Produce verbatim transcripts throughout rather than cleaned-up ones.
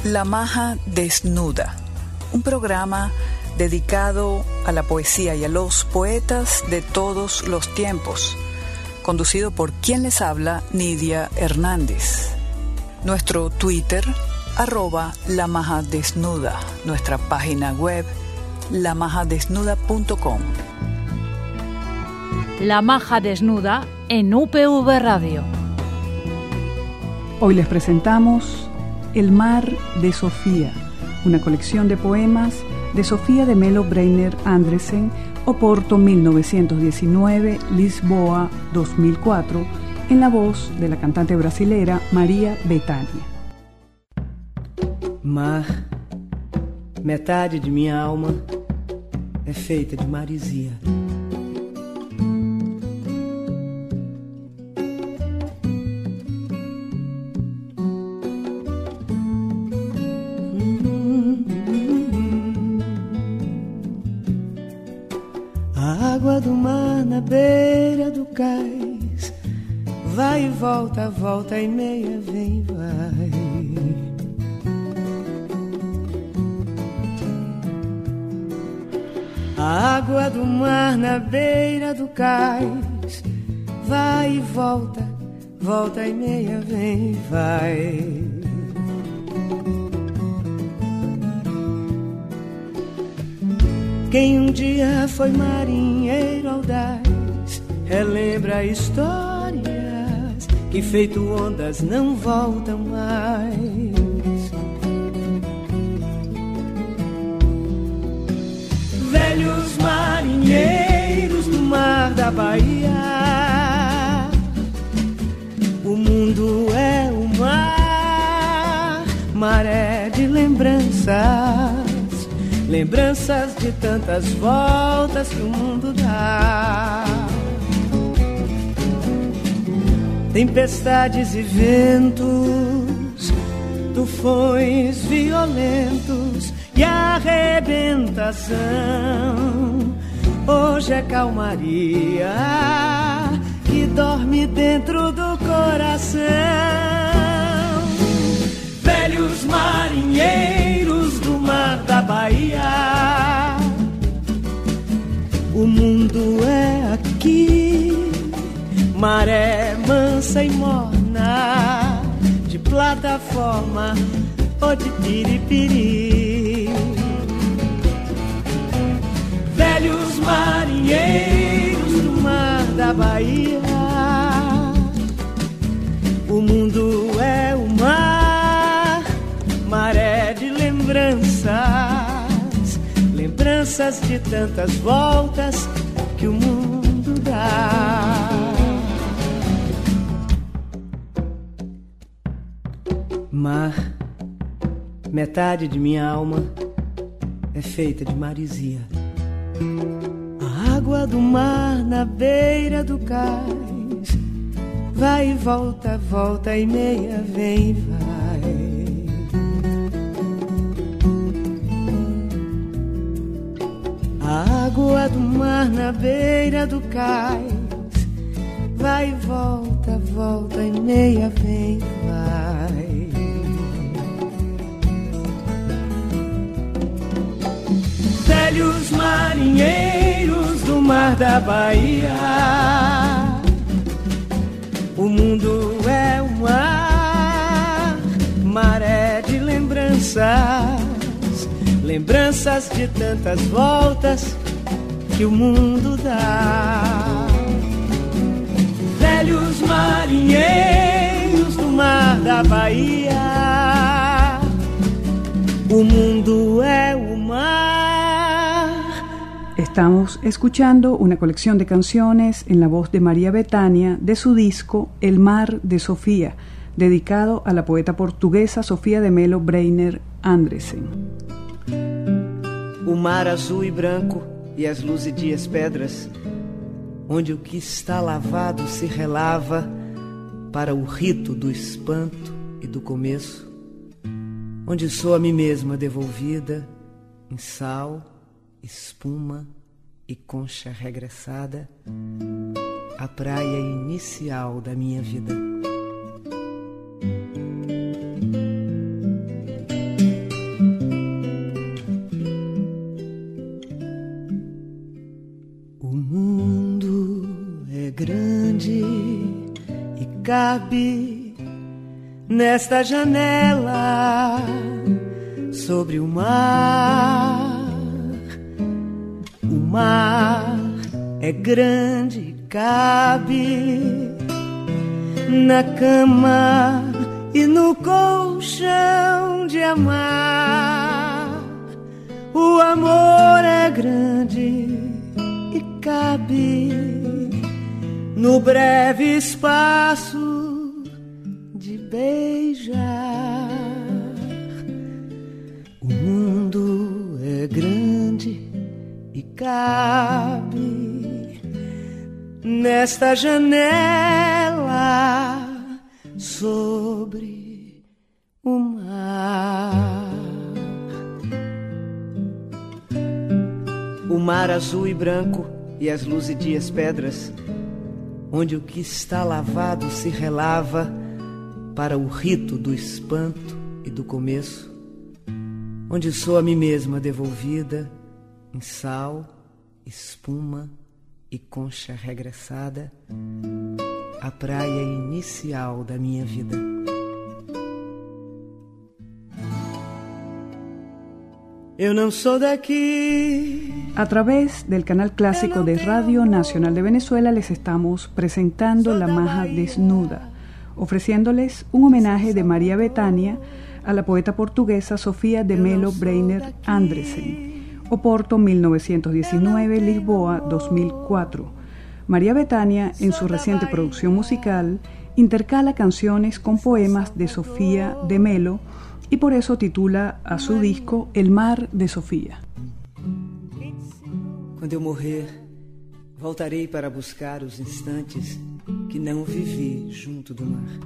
La Maja Desnuda, un programa dedicado a la poesía y a los poetas de todos los tiempos, conducido por quien les habla, Nidia Hernández. Nuestro Twitter, arroba La Maja Desnuda, nuestra página web, la maja desnuda punto com. La Maja Desnuda en U P V Radio. Hoy les presentamos El mar de Sofía, una colección de poemas de Sofía de Mello Breyner Andresen, Oporto mil novecientos diecinueve, Lisboa dos mil cuatro, en la voz de la cantante brasilera Maria Bethânia. Mar, metade de minha alma é feita de marisia. A água do mar na beira do cais vai e volta, volta e meia, vem e vai. A água do mar na beira do cais vai e volta, volta e meia, vem e vai. Quem um dia foi marinheiro audaz relembra histórias que feito ondas não voltam mais. Velhos marinheiros do mar da Bahia, o mundo é o mar, maré de lembranças, lembranças de tantas voltas que o mundo dá. Tempestades e ventos, tufões violentos e arrebentação. Hoje é calmaria que dorme dentro do coração. Velhos marinheiros do mar da Bahia, o mundo é aqui, maré mansa e morna, de plataforma ou de piripiri. Velhos marinheiros do mar da Bahia, o mundo é o mar, maré de lembranças, lembranças de tantas voltas que o mundo dá. Mar, metade de minha alma é feita de marisia. A água do mar na beira do cais vai e volta, volta e meia, vem e vai. A água do mar na beira do cais vai e volta, volta e meia, vem e vai. Velhos marinheiros do mar da Bahia, o mundo é o mar, maré de lembranças, lembranças de tantas voltas que o mundo dá. Velhos marinheiros do mar da Bahia, o mundo é o mar. Estamos escuchando una colección de canciones en la voz de Maria Bethânia de su disco El mar de Sofía, dedicado a la poeta portuguesa Sofía de Mello Breyner Andresen. O mar azul e branco e as luzidias pedras, onde o que está lavado se relava para o rito do espanto e do começo, onde sou a mim mesma devolvida em sal, espuma e concha regressada, a praia inicial da minha vida. cabe nesta janela sobre o mar. O mar é grande, cabe na cama e no colchão de amar. O amor é grande e cabe no breve espaço de beijar. O mundo é grande e cabe nesta janela sobre o mar. O mar azul e branco e as luzidias pedras, onde o que está lavado se relava para o rito do espanto e do começo, onde sou a mim mesma devolvida em sal, espuma e concha regressada, a praia inicial da minha vida. Eu não sou daqui. A través del canal clásico de Radio Nacional de Venezuela les estamos presentando La Maja Desnuda, ofreciéndoles un homenaje de María Bethânia a la poeta portuguesa Sofía de Melo Breiner Andresen, Oporto mil novecientos diecinueve, Lisboa dos mil cuatro. María Bethânia, en su reciente producción musical, intercala canciones con poemas de Sofía de Melo y por eso titula a su disco El Mar de Sofía. Quando eu morrer, voltarei para buscar os instantes que não vivi junto do mar.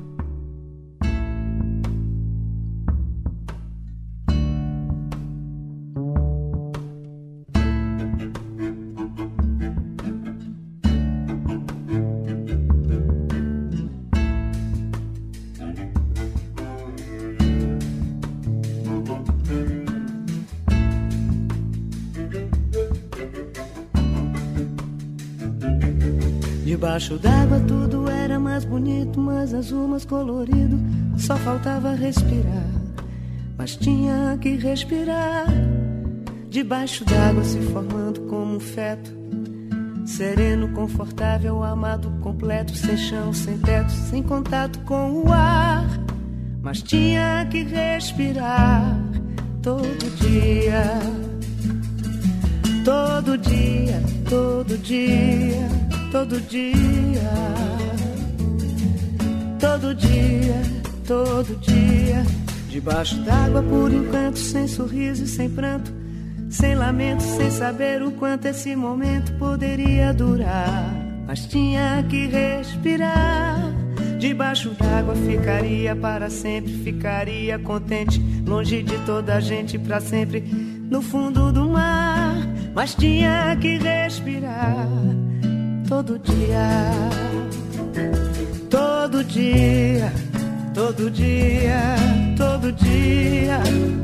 Debaixo d'água tudo era mais bonito, mais azul, mais colorido. Só faltava respirar, mas tinha que respirar. Debaixo d'água se formando como um feto, sereno, confortável, amado, completo, sem chão, sem teto, sem contato com o ar. Mas tinha que respirar todo dia, todo dia, todo dia. Todo dia, todo dia, todo dia. Debaixo d'água por enquanto, sem sorriso e sem pranto, sem lamento, sem saber o quanto esse momento poderia durar. Mas tinha que respirar. Debaixo d'água ficaria para sempre, ficaria contente, longe de toda a gente pra sempre, no fundo do mar. Mas tinha que respirar todo dia, todo dia, todo dia, todo dia,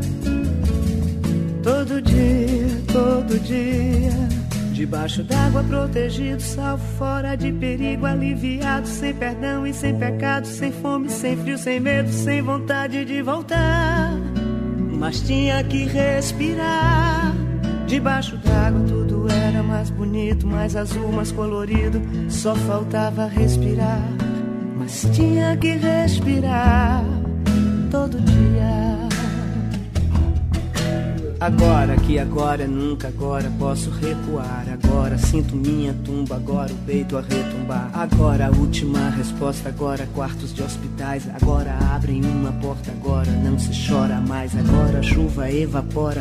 todo dia, todo dia. Debaixo d'água protegido, salvo fora de perigo, aliviado, sem perdão e sem pecado, sem fome, sem frio, sem medo, sem vontade de voltar. Mas tinha que respirar. Debaixo d'água tudo era mais bonito, mais azul, mais colorido. Só faltava respirar, mas tinha que respirar todo dia. Agora que agora é nunca, agora posso recuar. Agora sinto minha tumba, agora o peito a retumbar. Agora a última resposta, agora quartos de hospitais. Agora abrem uma porta, agora não se chora mais. Agora a chuva evapora,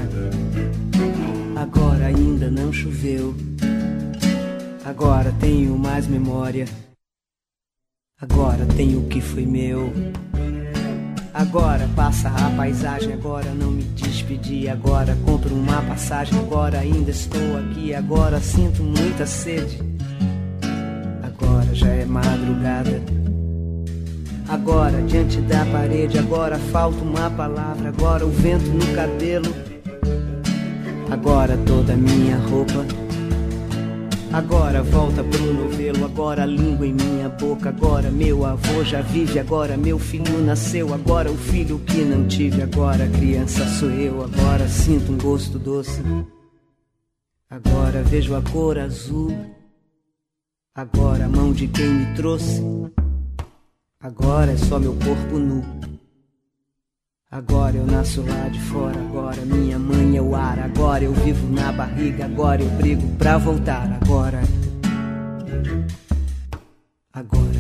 agora ainda não choveu. Agora tenho mais memória, agora tenho o que foi meu. Agora passa a paisagem, agora não me despedi. Agora compro uma passagem, agora ainda estou aqui. Agora sinto muita sede, agora já é madrugada. Agora diante da parede, agora falta uma palavra. Agora o vento no cabelo, agora toda minha roupa, Agora volta pro novelo, agora a língua em minha boca. Agora meu avô já vive, agora meu filho nasceu. Agora o filho que não tive, agora a criança sou eu. Agora sinto um gosto doce, agora vejo a cor azul. Agora a mão de quem me trouxe, agora é só meu corpo nu. Agora eu nasço lá de fora, agora minha mãe é o ar. Agora eu vivo na barriga, agora eu brigo pra voltar. Agora, agora,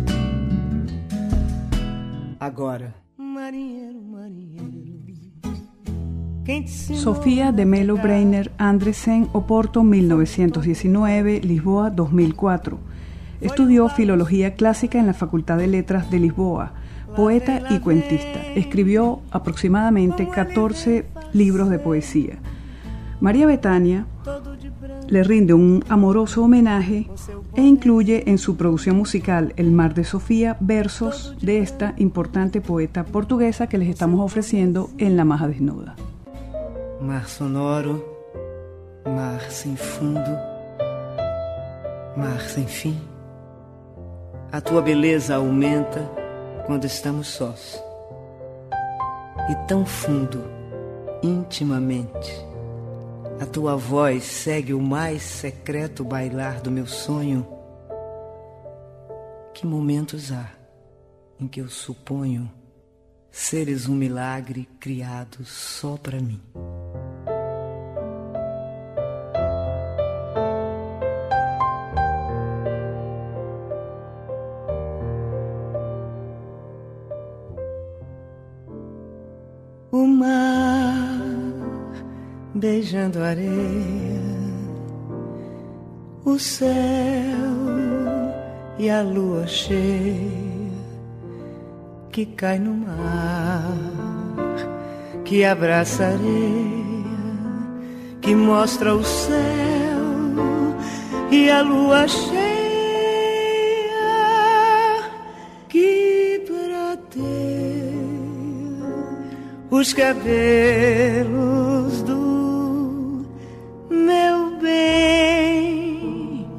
agora. Marinheiro, marinheiro, quem te ensinou? Sofía de Melo Breiner Andresen, Oporto mil novecientos diecinueve, Lisboa dos mil cuatro. Estudió filología clásica en la Facultad de Letras de Lisboa. Poeta y cuentista. Escribió aproximadamente catorce libros de poesía. María Bethania le rinde un amoroso homenaje e incluye en su producción musical El Mar de Sofía versos de esta importante poeta portuguesa que les estamos ofreciendo en La Maja Desnuda. Mar sonoro, mar sem fundo, mar sem fim. A tua beleza aumenta quando estamos sós, e tão fundo, intimamente, a tua voz segue o mais secreto bailar do meu sonho. Que momentos há em que eu suponho seres um milagre criado só pra mim. O mar beijando a areia, o céu e a lua cheia que cai no mar, que abraça a areia, que mostra o céu e a lua cheia que prateia os cabelos do meu bem,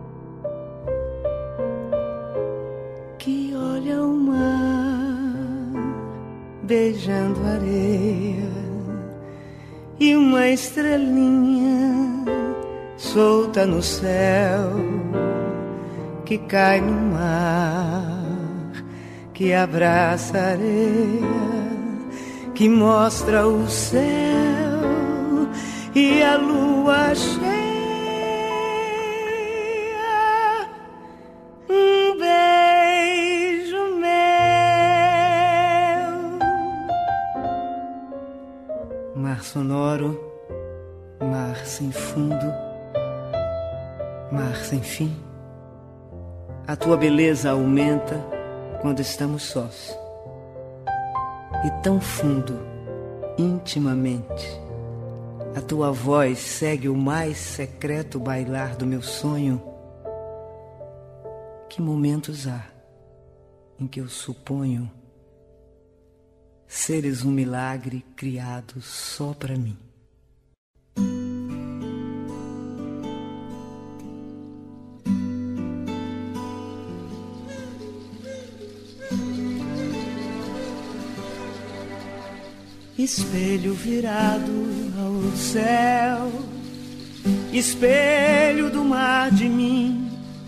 que olha o mar beijando a areia e uma estrelinha solta no céu que cai no mar, que abraça a areia, que mostra o céu e a lua cheia. Um beijo meu. Mar sonoro, mar sem fundo, mar sem fim. A tua beleza aumenta quando estamos sós, e tão fundo, intimamente, a tua voz segue o mais secreto bailar do meu sonho. Que momentos há em que eu suponho seres um milagre criado só pra mim. Espelho virado ao céu, espelho do mar de mim,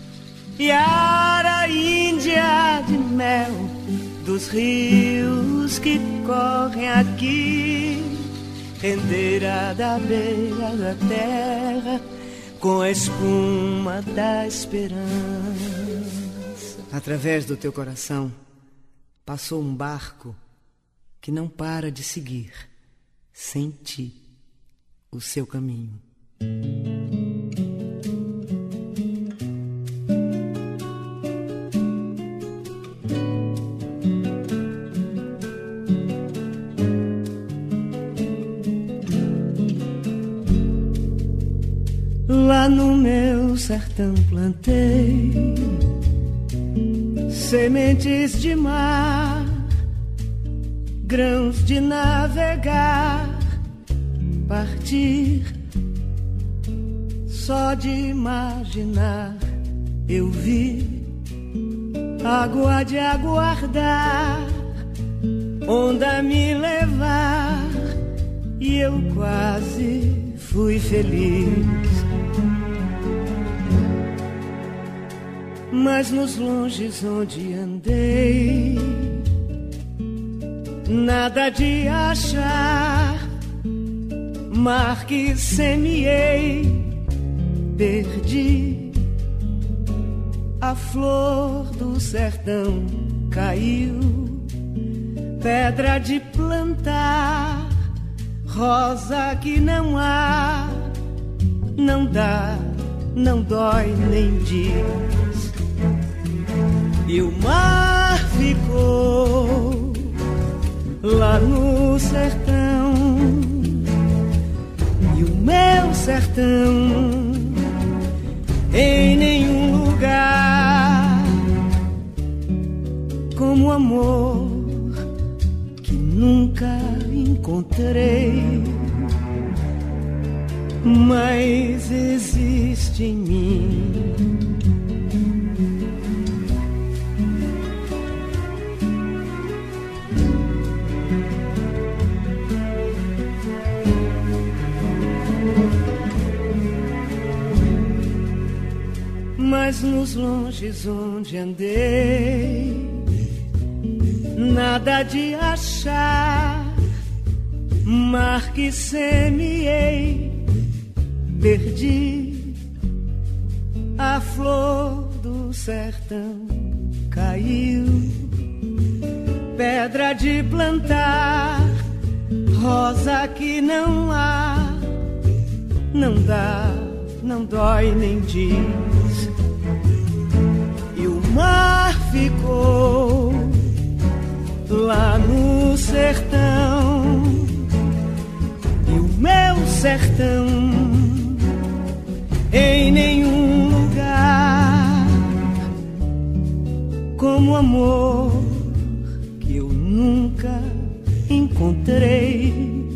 Iara índia de mel dos rios que correm aqui, rendeira da beira da terra com a espuma da esperança. Através do teu coração passou um barco que não para de seguir, sem ti, o seu caminho. Lá no meu sertão plantei sementes de mar, grãos de navegar, partir, Só de imaginar eu vi água de aguardar, onda me levar, e eu quase fui feliz. Mas nos longes onde andei, nada de achar, mar que semeei, perdi. A flor do sertão caiu, pedra de plantar, rosa que não há, não dá, não dói nem diz. E o mar ficou lá no sertão, e o meu sertão em nenhum lugar, como amor que nunca encontrei, mas existe em mim. Mas nos longes onde andei, nada de achar, mar que semeei, perdi. A flor do sertão caiu, pedra de plantar, rosa que não há, não dá, não dói nem diz. E o mar ficou lá no sertão, e o meu sertão em nenhum lugar, como amor que eu nunca encontrei,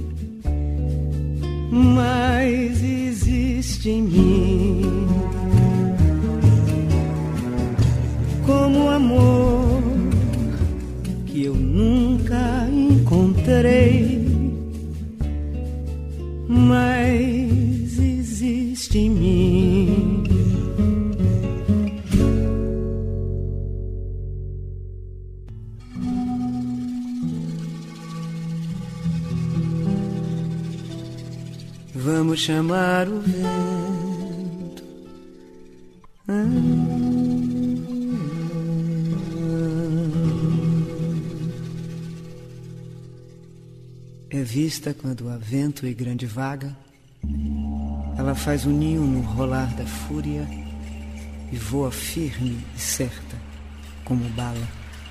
mas existe em mim. Como amor que eu nunca encontrei, mas existe em mim. Vamos chamar o vento. Ah. É vista quando há vento e grande vaga, ela faz um ninho no rolar da fúria e voa firme e certa como bala.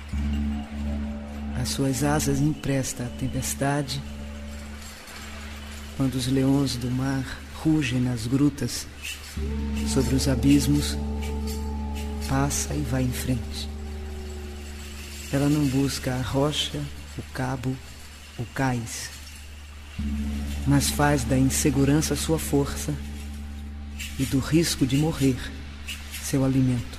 As suas asas empresta à tempestade, quando os leões do mar rugem nas grutas, sobre os abismos, passa e vai em frente. Ela não busca a rocha, o cabo, o cais, mas faz da insegurança sua força e do risco de morrer seu alimento.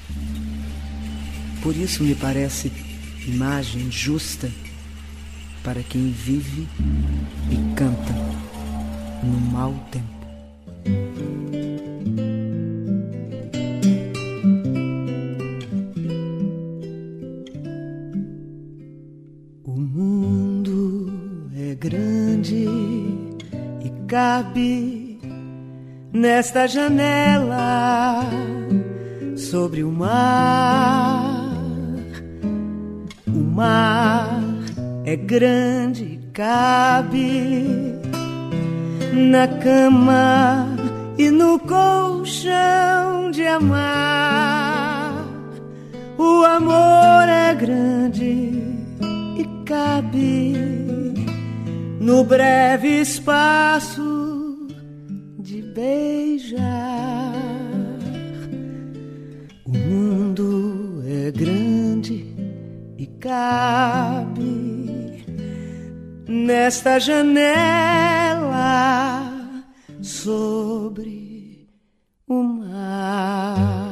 Por isso me parece imagem justa para quem vive e canta no mau tempo. Cabe nesta janela sobre o mar. O mar é grande e cabe na cama e no colchão de amar. O amor é grande e cabe no breve espaço de beijar. O mundo é grande e cabe nesta janela sobre mar.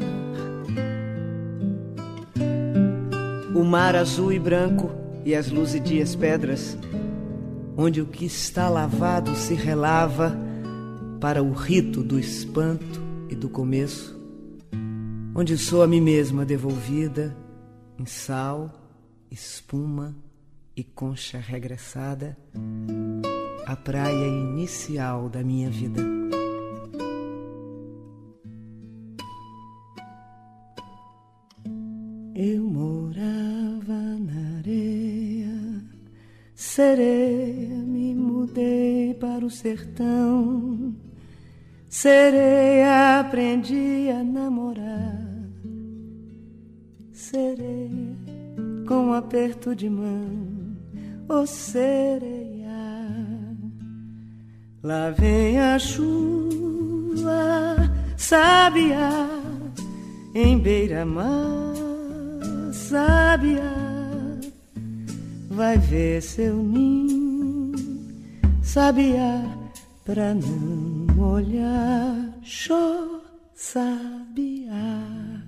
O mar azul e branco e as luzidias pedras, onde o que está lavado se relava para o rito do espanto e do começo, onde sou a mim mesma devolvida em sal, espuma e concha regressada, a praia inicial da minha vida. Eu morava na areia, sereia, me mudei para o sertão. Sereia, aprendi a namorar. Sereia, com um aperto de mão, ô sereia. Lá vem a chuva, sabiá, em beira-mar. Sabiá, vai ver seu ninho, sabiá, pra não molhar, xô, sabiá.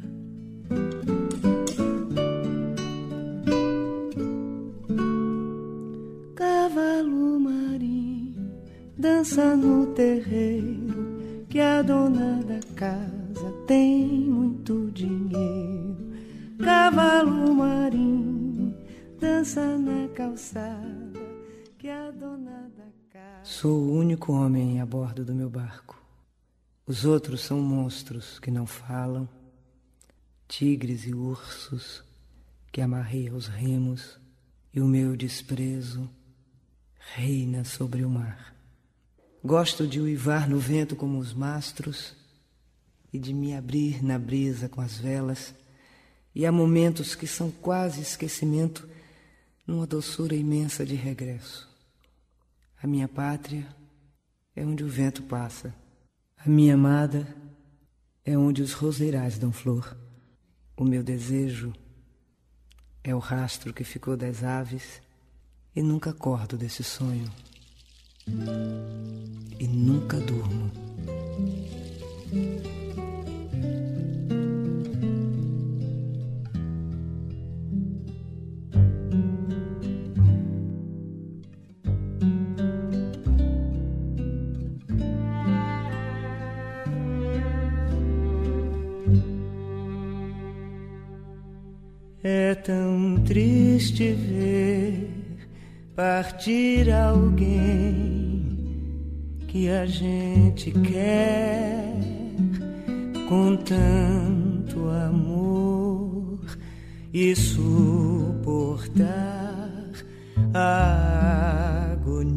Cavalo marinho dança no terreiro, que a dona da casa tem muito dinheiro. Cavalo marinho dança na calçada, que a dona da casa... Sou o único homem a bordo do meu barco. Os outros são monstros que não falam, tigres e ursos que amarrei aos remos, e o meu desprezo reina sobre o mar. Gosto de uivar no vento como os mastros e de me abrir na brisa com as velas. E há momentos que são quase esquecimento numa doçura imensa de regresso. A minha pátria é onde o vento passa. A minha amada é onde os roseirais dão flor. O meu desejo é o rastro que ficou das aves e nunca acordo desse sonho. E nunca durmo. É tão triste ver partir alguém que a gente quer com tanto amor e suportar a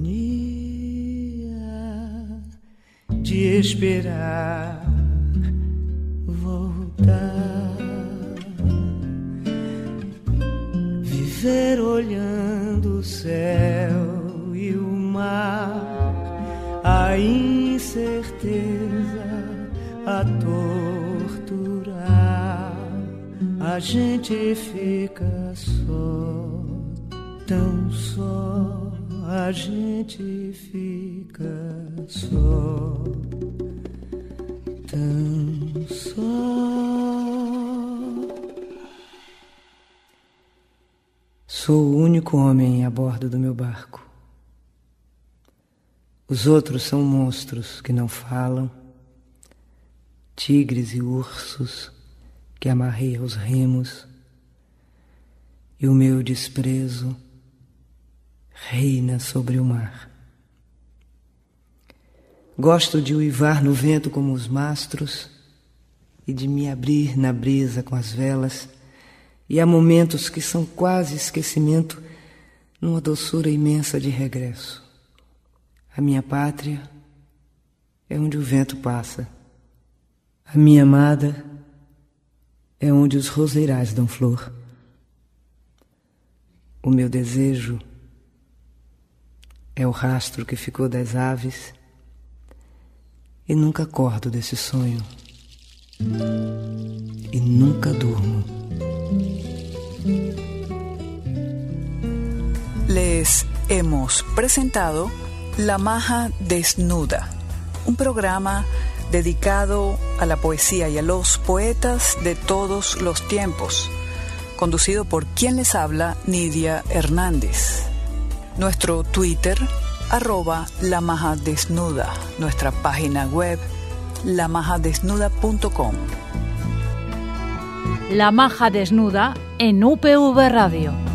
agonia de esperar voltar. Viver olhando o céu e o mar, a incerteza a torturar, a gente fica só, tão só, a gente fica só, tão só. Sou o único homem a bordo do meu barco. Os outros são monstros que não falam, tigres e ursos que amarrei aos remos, e o meu desprezo reina sobre o mar. Gosto de uivar no vento como os mastros e de me abrir na brisa com as velas. E há momentos que são quase esquecimento numa doçura imensa de regresso. A minha pátria é onde o vento passa. A minha amada é onde os roseirais dão flor. O meu desejo é o rastro que ficou das aves e nunca acordo desse sonho e nunca durmo. Les hemos presentado La Maja Desnuda, un programa dedicado a la poesía y a los poetas de todos los tiempos, conducido por quien les habla, Nidia Hernández. Nuestro Twitter, arroba La Maja Desnuda, nuestra página web, la maja desnuda punto com. La Maja Desnuda en U P V Radio.